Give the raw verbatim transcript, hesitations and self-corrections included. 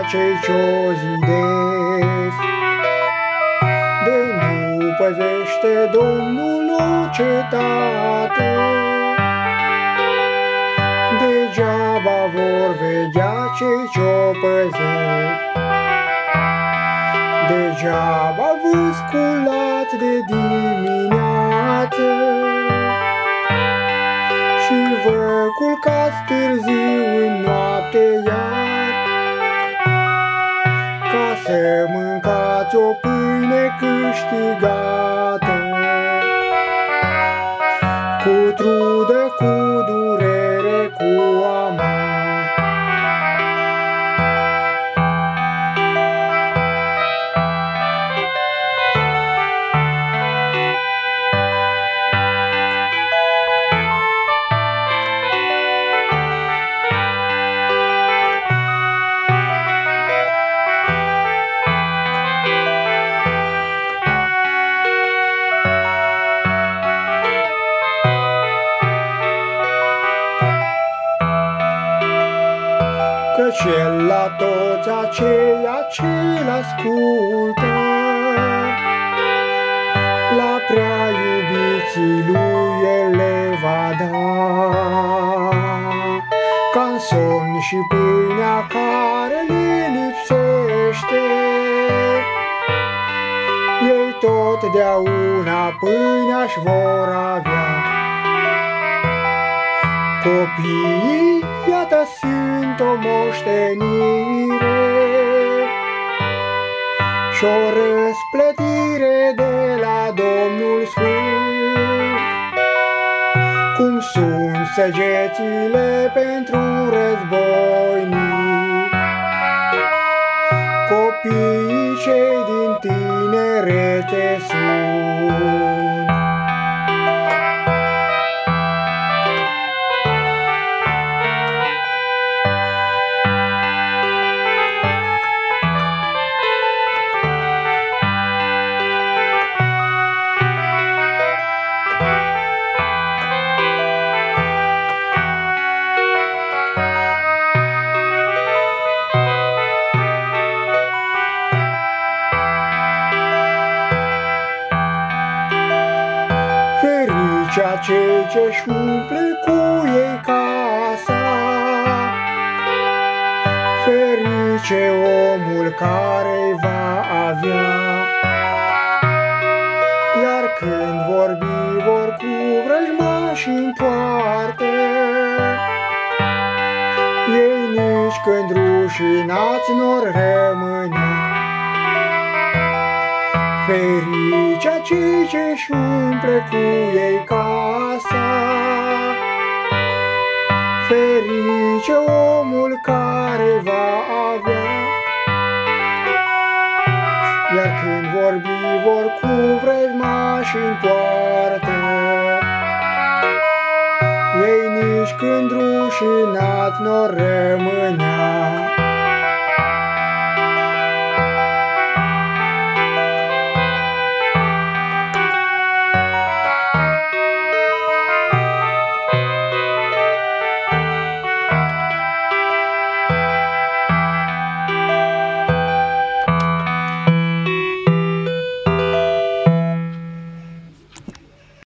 cei ce-o zidesc. De nu păzește Domnul o cetate, degeaba vor vedea cei ce-o păzesc. Degeaba vă sculați de dimineață și vă culcați târziu în noapte iar, ca să mâncați o pâine câștigată, cu trudă, cu durere, cu amar. Căci El la toți aceia ce-L ascultă, la prea iubiții Lui El le va da, ca-n somn și pâinea care le lipsește. Ei totdeauna pâinea-și vor avea. Copiii, iată, sunt o moștenire și-o răsplătire de la Domnul Sfânt. Cum sunt săgețile pentru războinic, copiii cei din tinerețe sunt. Ferice cei ce-și umple cu ei casa, ferice omul care-i va avea. Iar când vorbi vor cu vrăjmași în poartă, ei nici când rușinați n-or rămânea. Ferice cei ce-și umple cu ei casa, ferice omul care va avea. Iar când vorbi vor cu vrăjmași în poartă, ei nici când rușinați n-or rămânea.